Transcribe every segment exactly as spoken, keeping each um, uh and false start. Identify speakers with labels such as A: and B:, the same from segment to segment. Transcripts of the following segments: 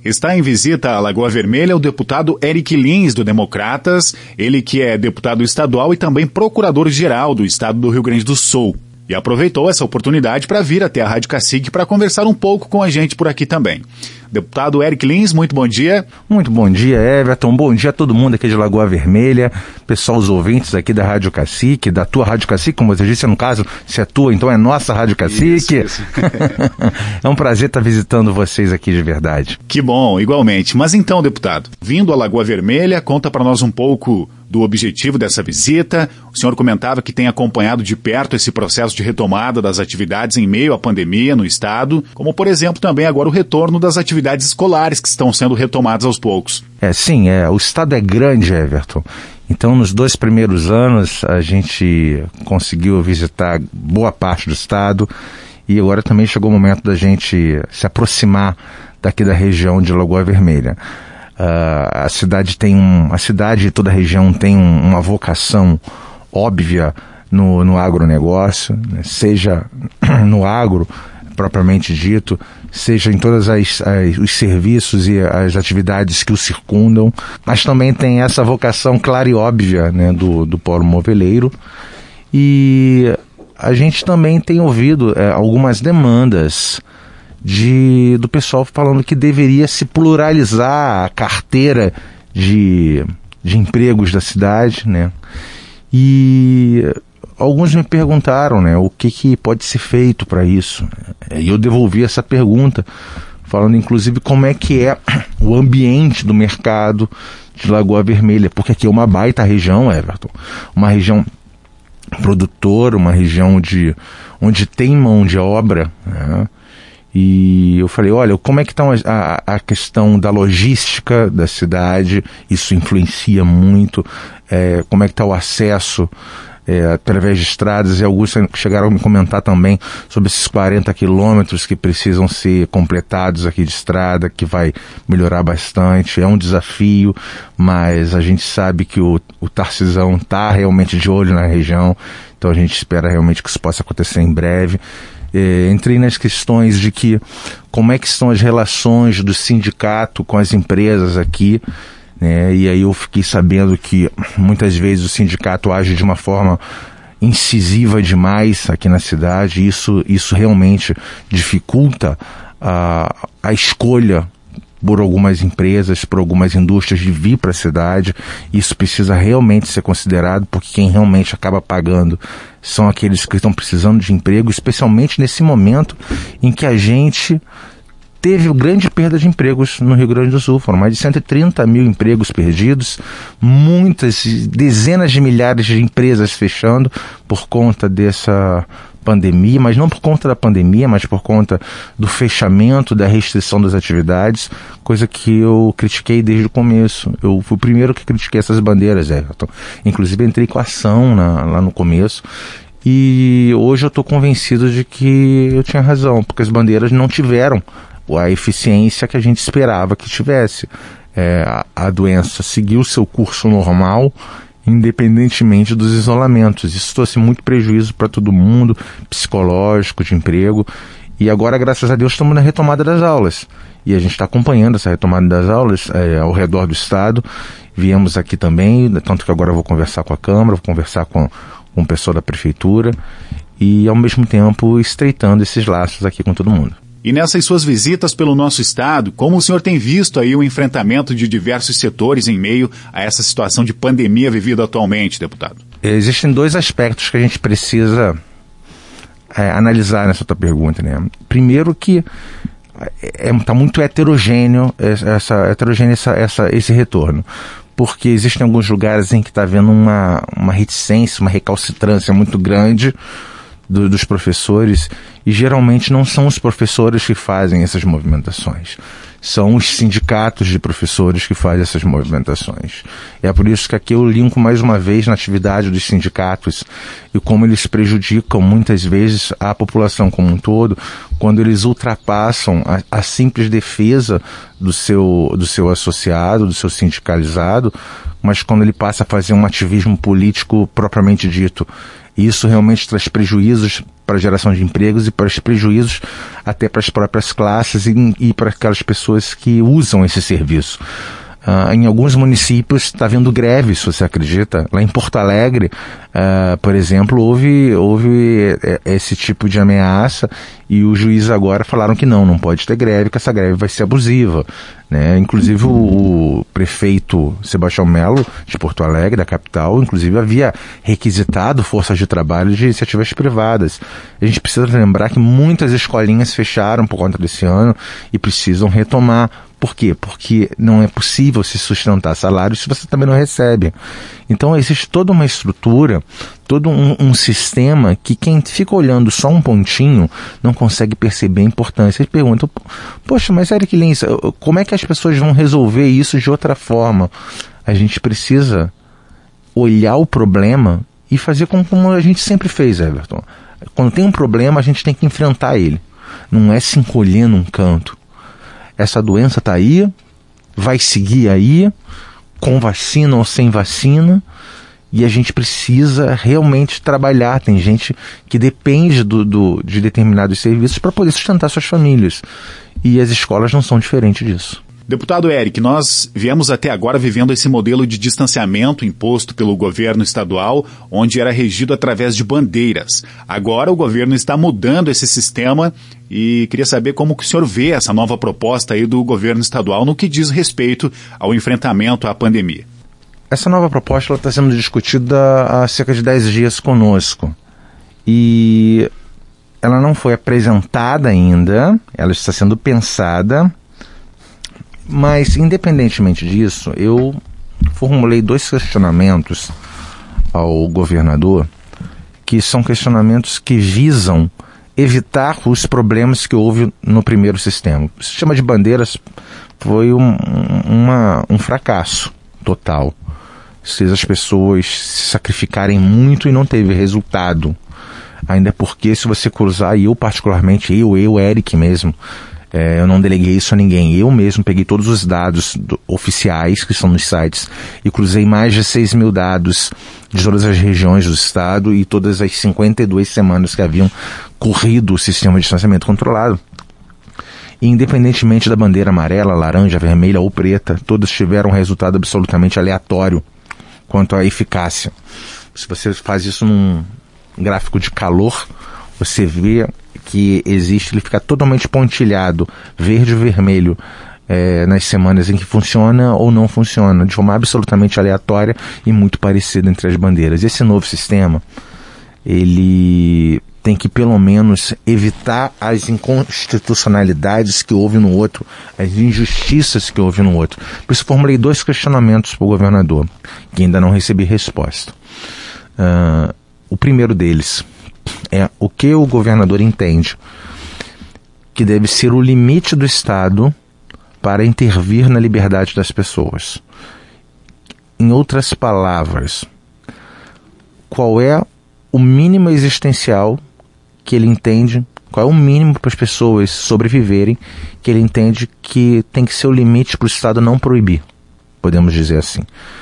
A: Está em visita à Lagoa Vermelha o deputado Eric Lins, do Democratas, ele que é deputado estadual e também procurador-geral do estado do Rio Grande do Sul. E aproveitou essa oportunidade para vir até a Rádio Cacique para conversar um pouco com a gente por aqui também. Deputado Eric Lins, muito bom dia.
B: Muito bom dia, Everton. Bom dia a todo mundo aqui de Lagoa Vermelha, pessoal, os ouvintes aqui da Rádio Cacique, da tua Rádio Cacique, como você disse, no caso, se é tua, então é nossa Rádio Cacique. Isso, isso. É um prazer estar visitando vocês aqui de verdade.
A: Que bom, igualmente. Mas então, deputado, vindo à Lagoa Vermelha, conta para nós um pouco do objetivo dessa visita. O senhor comentava que tem acompanhado de perto esse processo de retomada das atividades em meio à pandemia no estado, como, por exemplo, também agora o retorno das atividades escolares que estão sendo retomadas aos poucos.
B: É, sim, é, o estado é grande, Everton. Então, nos dois primeiros anos, a gente conseguiu visitar boa parte do estado e agora também chegou o momento da gente se aproximar daqui da região de Lagoa Vermelha. Uh, a cidade tem um, a cidade e toda a região tem um, uma vocação óbvia no, no agronegócio, né? Seja no agro propriamente dito, seja em todos os serviços e as atividades que o circundam, mas também tem essa vocação clara e óbvia, né, do, do polo moveleiro. E a gente também tem ouvido é, algumas demandas De, do pessoal falando que deveria se pluralizar a carteira de, de empregos da cidade, né? E alguns me perguntaram, né, o que, que pode ser feito para isso. E eu devolvi essa pergunta, falando inclusive como é que é o ambiente do mercado de Lagoa Vermelha, porque aqui é uma baita região, Everton, uma região produtora, uma região de, onde tem mão de obra, né? E eu falei, olha, como é que está a, a questão da logística da cidade, isso influencia muito, é, como é que está o acesso é, através de estradas, e alguns chegaram a me comentar também sobre esses quarenta quilômetros que precisam ser completados aqui de estrada, que vai melhorar bastante, é um desafio, mas a gente sabe que o, o Tarcisão está realmente de olho na região, então a gente espera realmente que isso possa acontecer em breve. É, entrei nas questões de que como é que são as relações do sindicato com as empresas aqui, né? E aí eu fiquei sabendo que muitas vezes o sindicato age de uma forma incisiva demais aqui na cidade, e isso, isso realmente dificulta a, a escolha por algumas empresas, por algumas indústrias de vir para a cidade. Isso precisa realmente ser considerado, porque quem realmente acaba pagando são aqueles que estão precisando de emprego, especialmente nesse momento em que a gente teve grande perda de empregos no Rio Grande do Sul. Foram mais de cento e trinta mil empregos perdidos, muitas, dezenas de milhares de empresas fechando por conta dessa pandemia, mas não por conta da pandemia, mas por conta do fechamento, da restrição das atividades, coisa que eu critiquei desde o começo. Eu fui o primeiro que critiquei essas bandeiras, Everton. Inclusive entrei com ação na, lá no começo, e hoje eu estou convencido de que eu tinha razão, porque as bandeiras não tiveram a eficiência que a gente esperava que tivesse. É, a, a doença seguiu o seu curso normal, independentemente dos isolamentos. Isso trouxe muito prejuízo para todo mundo, psicológico, de emprego, e agora, graças a Deus, estamos na retomada das aulas, e a gente está acompanhando essa retomada das aulas é, ao redor do estado. Viemos aqui também, tanto que agora eu vou conversar com a Câmara, vou conversar com, com o pessoal da Prefeitura, e ao mesmo tempo estreitando esses laços aqui com todo mundo.
A: E nessas suas visitas pelo nosso estado, como o senhor tem visto aí o enfrentamento de diversos setores em meio a essa situação de pandemia vivida atualmente, deputado?
B: Existem dois aspectos que a gente precisa é, analisar nessa tua pergunta, né? Primeiro que está é, tá muito heterogêneo, essa, heterogêneo essa, essa, esse retorno, porque existem alguns lugares em que está havendo uma, uma reticência, uma recalcitrância muito grande do, dos professores, e geralmente não são os professores que fazem essas movimentações, são os sindicatos de professores que fazem essas movimentações. É por isso que aqui eu linko mais uma vez na atividade dos sindicatos e como eles prejudicam muitas vezes a população como um todo, quando eles ultrapassam a, a simples defesa do seu, do seu associado, do seu sindicalizado, mas quando ele passa a fazer um ativismo político propriamente dito. E isso realmente traz prejuízos para a geração de empregos e para os prejuízos até para as próprias classes e, e para aquelas pessoas que usam esse serviço. Uh, em alguns municípios está havendo greve, se você acredita. Lá em Porto Alegre, uh, por exemplo, houve, houve esse tipo de ameaça e os juízes agora falaram que não, não pode ter greve, que essa greve vai ser abusiva, né? Inclusive o, o prefeito Sebastião Melo de Porto Alegre, da capital, inclusive havia requisitado forças de trabalho de iniciativas privadas. A gente precisa lembrar que muitas escolinhas fecharam por conta desse ano e precisam retomar. Por quê? Porque não é possível se sustentar salário se você também não recebe. Então existe toda uma estrutura, todo um, um sistema que quem fica olhando só um pontinho não consegue perceber a importância. E pergunta, poxa, mas Eric Lins, como é que as pessoas vão resolver isso de outra forma? A gente precisa olhar o problema e fazer como a gente sempre fez, Everton. Quando tem um problema, a gente tem que enfrentar ele. Não é se encolher num canto. Essa doença está aí, vai seguir aí, com vacina ou sem vacina, e a gente precisa realmente trabalhar. Tem gente que depende do, do, de determinados serviços para poder sustentar suas famílias, e as escolas não são diferentes disso.
A: Deputado Eric, nós viemos até agora vivendo esse modelo de distanciamento imposto pelo governo estadual, onde era regido através de bandeiras. Agora o governo está mudando esse sistema e queria saber como que o senhor vê essa nova proposta aí do governo estadual no que diz respeito ao enfrentamento à pandemia.
B: Essa nova proposta está sendo discutida há cerca de dez dias conosco e ela não foi apresentada ainda, ela está sendo pensada. Mas, independentemente disso, eu formulei dois questionamentos ao governador, que são questionamentos que visam evitar os problemas que houve no primeiro sistema. O sistema de bandeiras foi um, uma, um fracasso total. Fez as pessoas se sacrificarem muito e não teve resultado. Ainda porque, se você cruzar, e eu particularmente, eu, eu, Eric mesmo, É, eu não deleguei isso a ninguém. Eu mesmo peguei todos os dados do, oficiais que estão nos sites e cruzei mais de seis mil dados de todas as regiões do estado e todas as cinquenta e duas semanas que haviam corrido o sistema de distanciamento controlado. E independentemente da bandeira amarela, laranja, vermelha ou preta, todas tiveram um resultado absolutamente aleatório quanto à eficácia. Se você faz isso num gráfico de calor, você vê que existe, ele fica totalmente pontilhado, verde e vermelho, é, nas semanas em que funciona ou não funciona, de forma absolutamente aleatória e muito parecida entre as bandeiras. Esse novo sistema, ele tem que pelo menos evitar as inconstitucionalidades que houve no outro, as injustiças que houve no outro. Por isso formulei dois questionamentos para o governador, que ainda não recebi resposta. Uh, o primeiro deles é o que o governador entende que deve ser o limite do Estado para intervir na liberdade das pessoas. Em outras palavras, qual é o mínimo existencial que ele entende, qual é o mínimo para as pessoas sobreviverem, que ele entende que tem que ser o limite para o Estado não proibir, podemos dizer assim.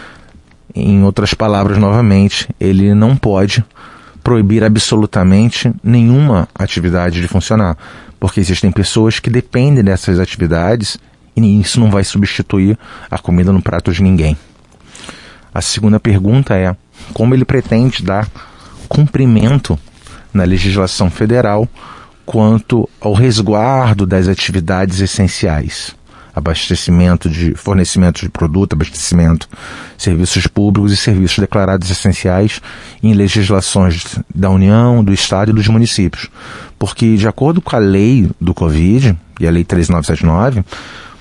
B: Em outras palavras, novamente, ele não pode proibir absolutamente nenhuma atividade de funcionar, porque existem pessoas que dependem dessas atividades e isso não vai substituir a comida no prato de ninguém. A segunda pergunta é como ele pretende dar cumprimento na legislação federal quanto ao resguardo das atividades essenciais. Abastecimento de, fornecimento de produto, abastecimento, serviços públicos e serviços declarados essenciais em legislações da União, do Estado e dos municípios. Porque, de acordo com a lei do Covid, e a lei treze mil novecentos e setenta e nove,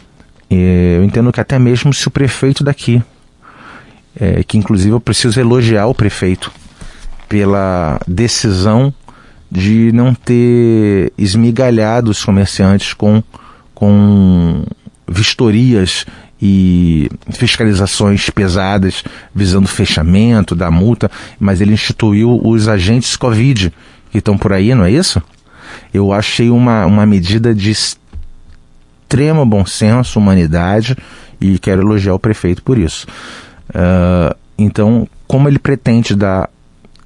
B: eu entendo que até mesmo se o prefeito daqui, é, que inclusive eu preciso elogiar o prefeito pela decisão de não ter esmigalhado os comerciantes com, com vistorias e fiscalizações pesadas visando fechamento da multa, mas ele instituiu os agentes Covid que estão por aí, não é isso? Eu achei uma, uma medida de extremo bom senso, humanidade, e quero elogiar o prefeito por isso. Uh, então, como ele pretende dar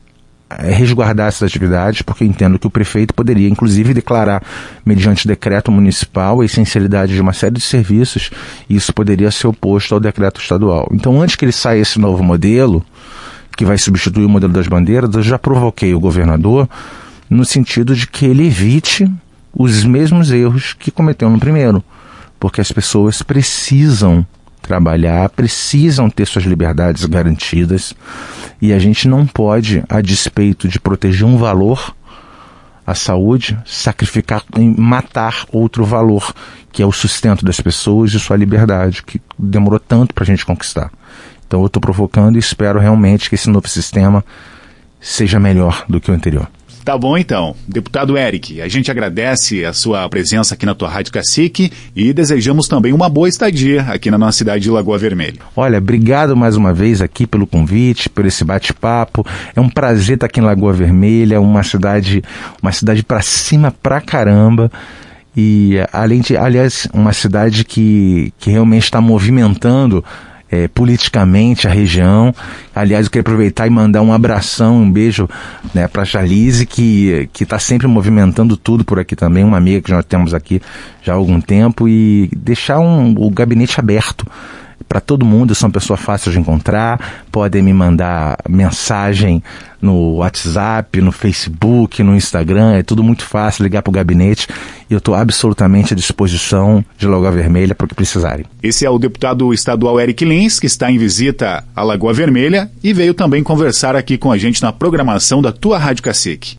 B: resguardar essas atividades, porque eu entendo que o prefeito poderia, inclusive, declarar, mediante decreto municipal, a essencialidade de uma série de serviços, e isso poderia ser oposto ao decreto estadual. Então, antes que ele saia esse novo modelo, que vai substituir o modelo das bandeiras, eu já provoquei o governador no sentido de que ele evite os mesmos erros que cometeu no primeiro, porque as pessoas precisam trabalhar, precisam ter suas liberdades garantidas, e a gente não pode, a despeito de proteger um valor, a saúde, sacrificar e matar outro valor, que é o sustento das pessoas e sua liberdade, que demorou tanto para a gente conquistar. Então eu estou provocando e espero realmente que esse novo sistema seja melhor do que o anterior.
A: Tá bom então. Deputado Eric, a gente agradece a sua presença aqui na tua Rádio Cacique e desejamos também uma boa estadia aqui na nossa cidade de Lagoa Vermelha.
B: Olha, obrigado mais uma vez aqui pelo convite, por esse bate-papo. É um prazer estar aqui em Lagoa Vermelha, uma cidade, uma cidade pra cima pra caramba. E além de, aliás, uma cidade que, que realmente está movimentando É, politicamente a região. Aliás, eu queria aproveitar e mandar um abração, um beijo, né, para a Charlize, que que está sempre movimentando tudo por aqui também, uma amiga que nós temos aqui já há algum tempo, e deixar um, o gabinete aberto para todo mundo. Eu sou uma pessoa fácil de encontrar, podem me mandar mensagem no WhatsApp, no Facebook, no Instagram, é tudo muito fácil, ligar para o gabinete, e eu estou absolutamente à disposição de Lagoa Vermelha para o que precisarem.
A: Esse é o deputado estadual Eric Lins, que está em visita à Lagoa Vermelha e veio também conversar aqui com a gente na programação da tua Rádio Cacique.